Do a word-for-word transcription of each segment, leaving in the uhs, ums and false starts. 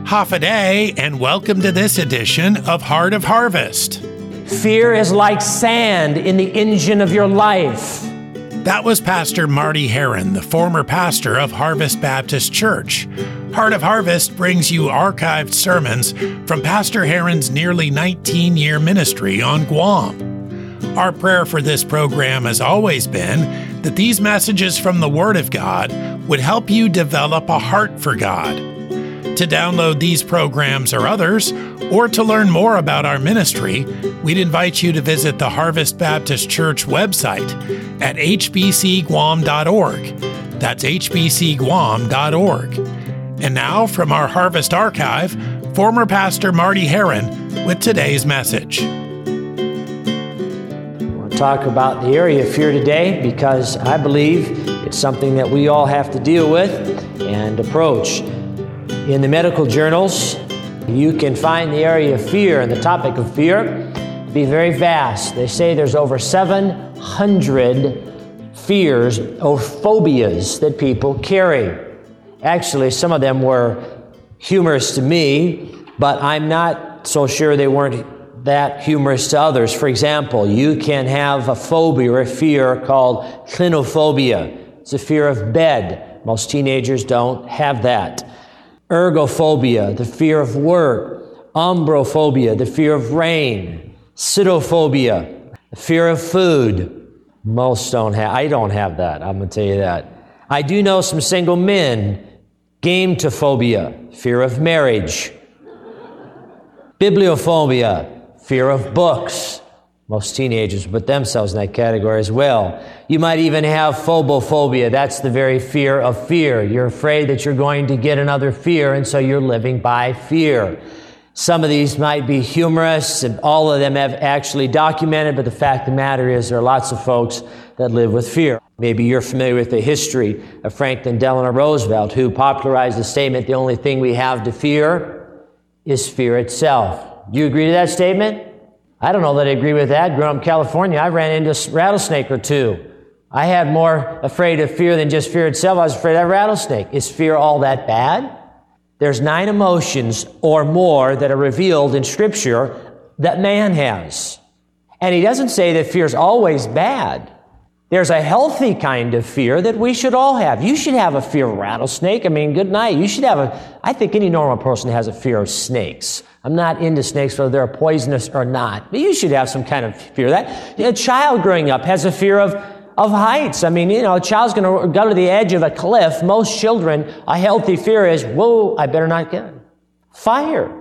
Hafa-day, and welcome to this edition of Heart of Harvest. Fear is like sand in the engine of your life. That was Pastor Marty Heron, the former pastor of Harvest Baptist Church. Heart of Harvest brings you archived sermons from Pastor Heron's nearly nineteen-year ministry on Guam. Our prayer for this program has always been that these messages from the Word of God would help you develop a heart for God. To download these programs or others, or to learn more about our ministry, we'd invite you to visit the Harvest Baptist Church website at h b c guam dot org. That's h b c guam dot org. And now, from our Harvest Archive, former Pastor Marty Heron with today's message. Talk about the area of fear today because I believe it's something that we all have to deal with and approach. In the medical journals, you can find the area of fear and the topic of fear to be very vast. They say there's over seven hundred fears or phobias that people carry. Actually, some of them were humorous to me, but I'm not so sure they weren't that humorous to others. For example, you can have a phobia or a fear called clinophobia. It's a fear of bed. Most teenagers don't have that. Ergophobia, the fear of work. Umbrophobia, the fear of rain. Cytophobia, the fear of food. Most don't have. I don't have that. I'm going to tell you that. I do know some single men. Gametophobia, fear of marriage. Bibliophobia, fear of books. Most teenagers put themselves in that category as well. You might even have phobophobia. That's the very fear of fear. You're afraid that you're going to get another fear, and so you're living by fear. Some of these might be humorous, and all of them have actually documented, but the fact of the matter is there are lots of folks that live with fear. Maybe you're familiar with the history of Franklin Delano Roosevelt, who popularized the statement, the only thing we have to fear is fear itself. Do you agree to that statement? I don't know that I agree with that. Growing up in California, I ran into a rattlesnake or two. I had more afraid of fear than just fear itself. I was afraid of that rattlesnake. Is fear all that bad? There's nine emotions or more that are revealed in Scripture that man has. And he doesn't say that fear is always bad. There's a healthy kind of fear that we should all have. You should have a fear of rattlesnake. I mean, good night. You should have a, I think any normal person has a fear of snakes. I'm not into snakes, whether they're poisonous or not. But you should have some kind of fear of that. A child growing up has a fear of, of heights. I mean, you know, a child's going to go to the edge of a cliff. Most children, a healthy fear is, whoa, I better not get it. Fire.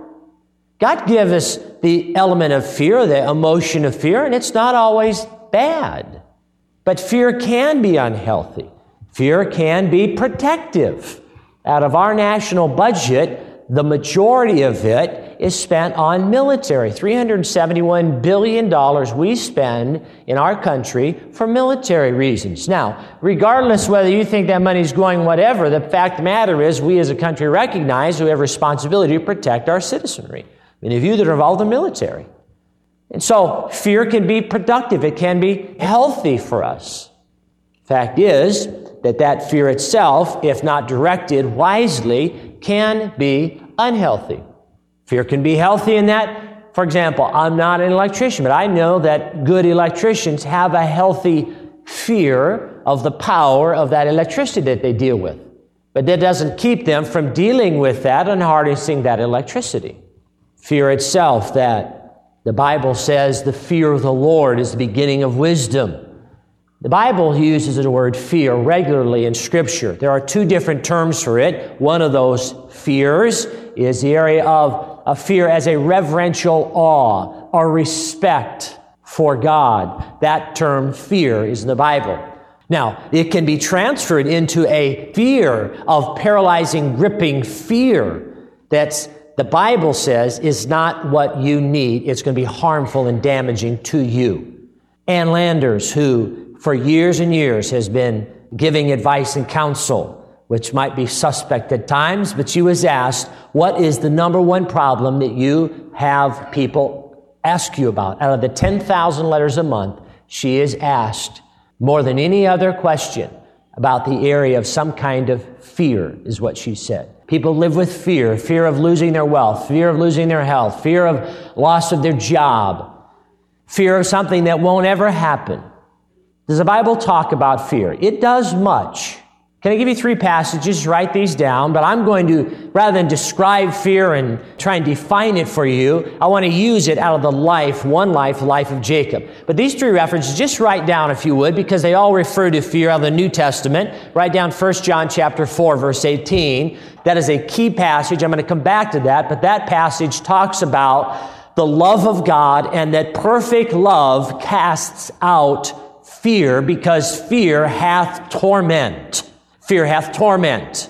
God gives us the element of fear, the emotion of fear, and it's not always bad. But fear can be unhealthy. Fear can be protective. Out of our national budget, the majority of it is spent on military. three hundred seventy-one billion dollars we spend in our country for military reasons. Now, regardless whether you think that money's going whatever, the fact of the matter is we as a country recognize we have a responsibility to protect our citizenry. Many of you that are involved in the military. And so fear can be productive. It can be healthy for us. Fact is that that fear itself, if not directed wisely, can be unhealthy. Fear can be healthy in that, for example, I'm not an electrician, but I know that good electricians have a healthy fear of the power of that electricity that they deal with. But that doesn't keep them from dealing with that and harnessing that electricity. Fear itself, that the Bible says the fear of the Lord is the beginning of wisdom. The Bible uses the word fear regularly in Scripture. There are two different terms for it. One of those fears is the area of a fear as a reverential awe or respect for God. That term fear is in the Bible. Now, it can be transferred into a fear of paralyzing, gripping fear that's the Bible says is not what you need. It's going to be harmful and damaging to you. Ann Landers, who for years and years has been giving advice and counsel, which might be suspect at times, but she was asked, what is the number one problem that you have people ask you about? Out of the ten thousand letters a month, she is asked more than any other question about the area of some kind of fear, is what she said. People live with fear, fear of losing their wealth, fear of losing their health, fear of loss of their job, fear of something that won't ever happen. Does the Bible talk about fear? It does much. Can I give you three passages? Write these down, but I'm going to, rather than describe fear and try and define it for you, I want to use it out of the life, one life, the life of Jacob. But these three references, just write down if you would, because they all refer to fear out of the New Testament. Write down First John chapter four, verse eighteen. That is a key passage. I'm going to come back to that, but that passage talks about the love of God, and that perfect love casts out fear, because fear hath torment. Fear hath torment.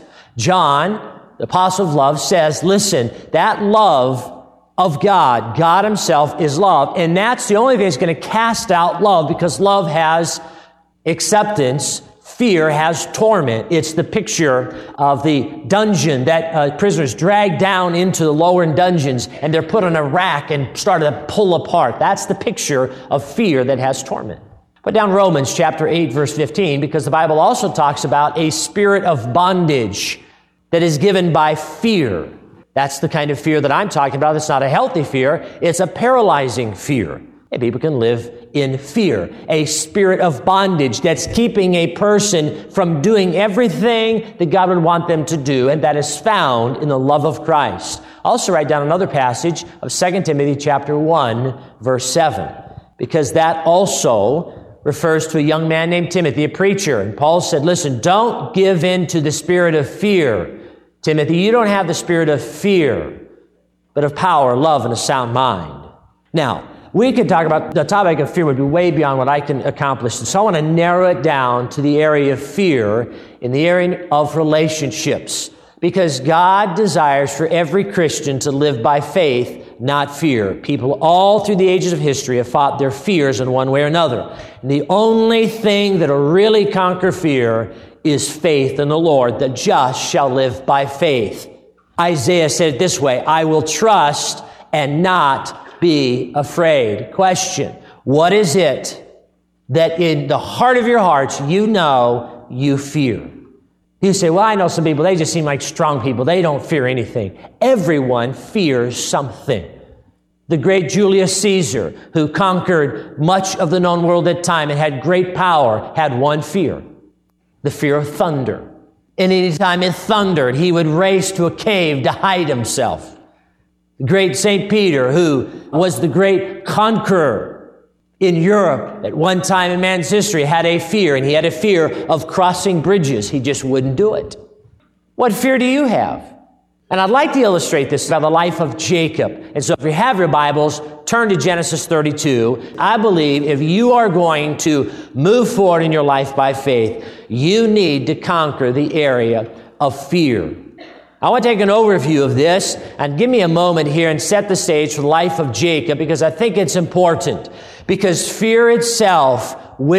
John, the apostle of love, says, listen, that love of God, God himself is love, and that's the only thing that's going to cast out love, because love has acceptance, fear has torment. It's the picture of the dungeon that uh, prisoners drag down into the lower dungeons, and they're put on a rack and started to pull apart. That's the picture of fear that has torment. Put down Romans chapter eight, verse fifteen, because the Bible also talks about a spirit of bondage that is given by fear. That's the kind of fear that I'm talking about. It's not a healthy fear. It's a paralyzing fear. And people can live in fear. A spirit of bondage that's keeping a person from doing everything that God would want them to do, and that is found in the love of Christ. Also write down another passage of Second Timothy chapter one, verse seven, because that also refers to a young man named Timothy, a preacher. And Paul said, listen, don't give in to the spirit of fear. Timothy, you don't have the spirit of fear, but of power, love, and a sound mind. Now, we could talk about the topic of fear would be way beyond what I can accomplish. So I want to narrow it down to the area of fear in the area of relationships, because God desires for every Christian to live by faith, not fear. People all through the ages of history have fought their fears in one way or another. And the only thing that will really conquer fear is faith in the Lord. The just shall live by faith. Isaiah said it this way, I will trust and not be afraid. Question, what is it that in the heart of your hearts you know you fear? You say, well, I know some people, they just seem like strong people. They don't fear anything. Everyone fears something. The great Julius Caesar, who conquered much of the known world at the time and had great power, had one fear, the fear of thunder. And any time it thundered, he would race to a cave to hide himself. The great Saint Peter, who was the great conqueror in Europe at one time in man's history, had a fear, and he had a fear of crossing bridges. He just wouldn't do it. What fear do you have? And I'd like to illustrate this by the life of Jacob. And so if you have your Bibles, turn to Genesis thirty-two. I believe if you are going to move forward in your life by faith, you need to conquer the area of fear. I want to take an overview of this and give me a moment here and set the stage for the life of Jacob, because I think it's important. Because fear itself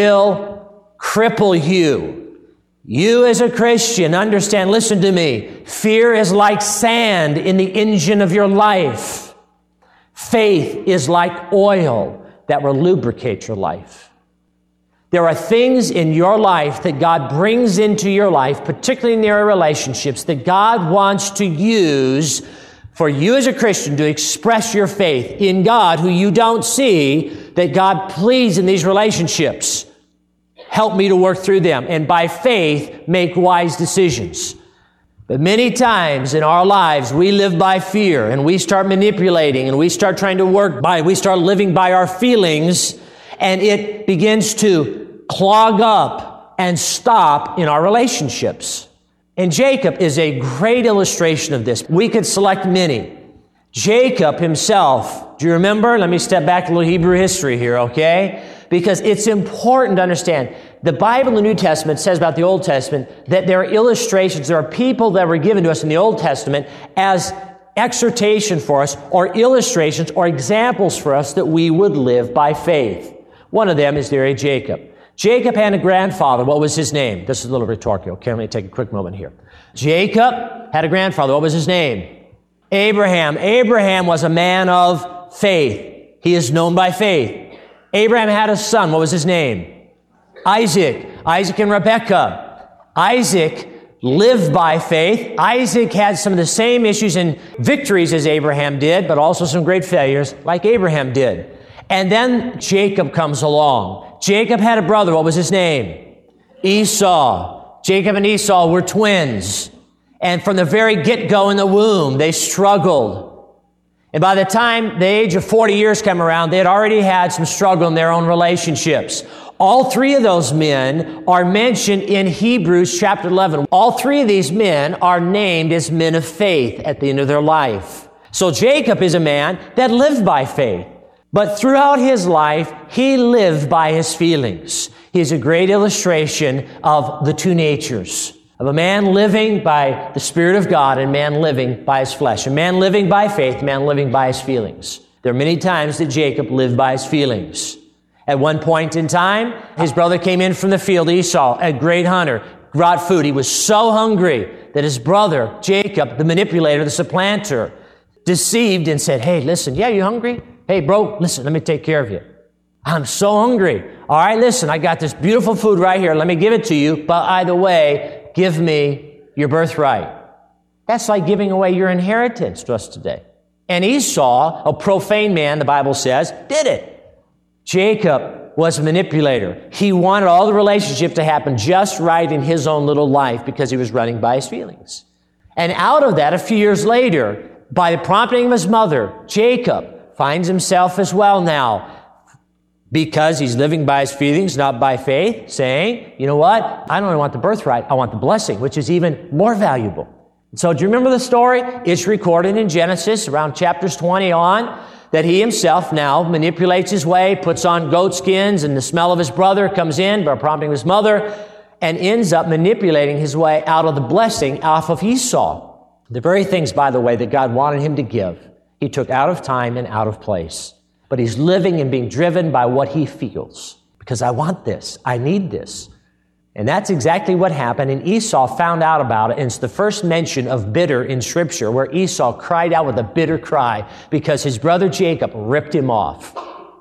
will cripple you. You as a Christian, understand, listen to me. Fear is like sand in the engine of your life. Faith is like oil that will lubricate your life. There are things in your life that God brings into your life, particularly in your relationships, that God wants to use for you as a Christian to express your faith in God, who you don't see, that God, please, in these relationships, help me to work through them, and by faith, make wise decisions. But many times in our lives, we live by fear, and we start manipulating, and we start trying to work by, we start living by our feelings, and it begins to clog up and stop in our relationships. And Jacob is a great illustration of this. We could select many. Jacob himself, do you remember? Let me step back a little Hebrew history here, okay? Because it's important to understand. The Bible in the New Testament says about the Old Testament that there are illustrations, there are people that were given to us in the Old Testament as exhortation for us, or illustrations or examples for us that we would live by faith. One of them is the area of Jacob. Jacob had a grandfather. What was his name? This is a little rhetorical. Okay, let me take a quick moment here. Jacob had a grandfather. What was his name? Abraham. Abraham was a man of faith. He is known by faith. Abraham had a son. What was his name? Isaac. Isaac and Rebekah. Isaac lived by faith. Isaac had some of the same issues and victories as Abraham did, but also some great failures like Abraham did. And then Jacob comes along. Jacob had a brother. What was his name? Esau. Jacob and Esau were twins. And from the very get-go in the womb, they struggled. And by the time the age of forty years came around, they had already had some struggle in their own relationships. All three of those men are mentioned in Hebrews chapter eleven. All three of these men are named as men of faith at the end of their life. So Jacob is a man that lived by faith. But throughout his life, he lived by his feelings. He's a great illustration of the two natures, of a man living by the Spirit of God and a man living by his flesh. A man living by faith, a man living by his feelings. There are many times that Jacob lived by his feelings. At one point in time, his brother came in from the field, Esau, a great hunter, brought food. He was so hungry that his brother, Jacob, the manipulator, the supplanter, deceived and said, hey, listen, yeah, you hungry? Hey, bro, listen, let me take care of you. I'm so hungry. All right, listen, I got this beautiful food right here. Let me give it to you. But either way, give me your birthright. That's like giving away your inheritance to us today. And Esau, a profane man, the Bible says, did it. Jacob was a manipulator. He wanted all the relationship to happen just right in his own little life because he was running by his feelings. And out of that, a few years later, by the prompting of his mother, Jacob finds himself as well now, because he's living by his feelings, not by faith, saying, you know what? I don't only want the birthright, I want the blessing, which is even more valuable. So do you remember the story? It's recorded in Genesis, around chapters twenty on, that he himself now manipulates his way, puts on goat skins, and the smell of his brother comes in by prompting his mother, and ends up manipulating his way out of the blessing off of Esau. The very things, by the way, that God wanted him to give, he took out of time and out of place. But he's living and being driven by what he feels. Because I want this. I need this. And that's exactly what happened. And Esau found out about it. And it's the first mention of bitter in Scripture, where Esau cried out with a bitter cry because his brother Jacob ripped him off.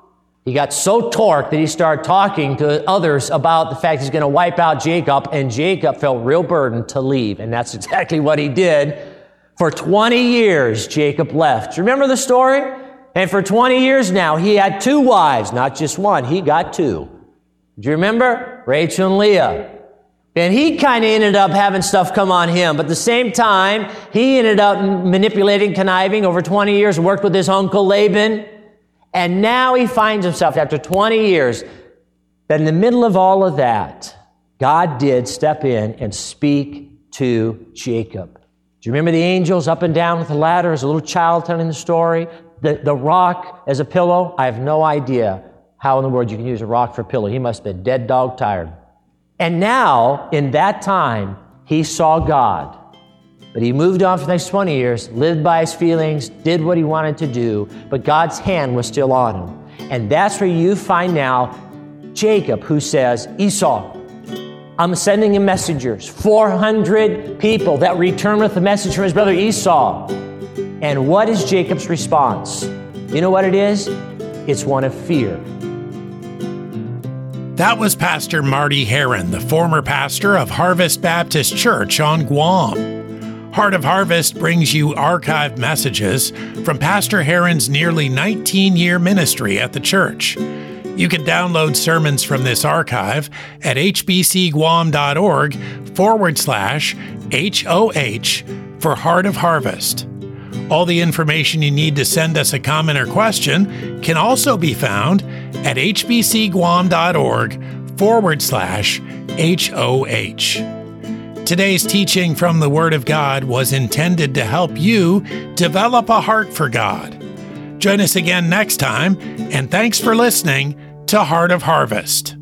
He got so torqued that he started talking to others about the fact he's going to wipe out Jacob. And Jacob felt real burdened to leave. And that's exactly what he did. For twenty years, Jacob left. Do you remember the story? And for twenty years now, he had two wives, not just one. He got two. Do you remember? Rachel and Leah. And he kind of ended up having stuff come on him. But at the same time, he ended up manipulating, conniving over twenty years, worked with his uncle Laban. And now he finds himself, after twenty years, that in the middle of all of that, God did step in and speak to Jacob. Do you remember the angels up and down with the ladder as a little child telling the story? The, the rock as a pillow? I have no idea how in the world you can use a rock for a pillow. He must have been dead dog tired. And now, in that time, he saw God. But he moved on for the next twenty years, lived by his feelings, did what he wanted to do, but God's hand was still on him. And that's where you find now Jacob, who says, Esau, I'm sending him messengers, four hundred people that return with the message from his brother Esau. And what is Jacob's response? You know what it is? It's one of fear. That was Pastor Marty Heron, the former pastor of Harvest Baptist Church on Guam. Heart of Harvest brings you archived messages from Pastor Heron's nearly nineteen-year ministry at the church. You can download sermons from this archive at hbcguam.org forward slash HOH for Heart of Harvest. All the information you need to send us a comment or question can also be found at hbcguam.org forward slash HOH. Today's teaching from the Word of God was intended to help you develop a heart for God. Join us again next time, and thanks for listening to Heart of Harvest.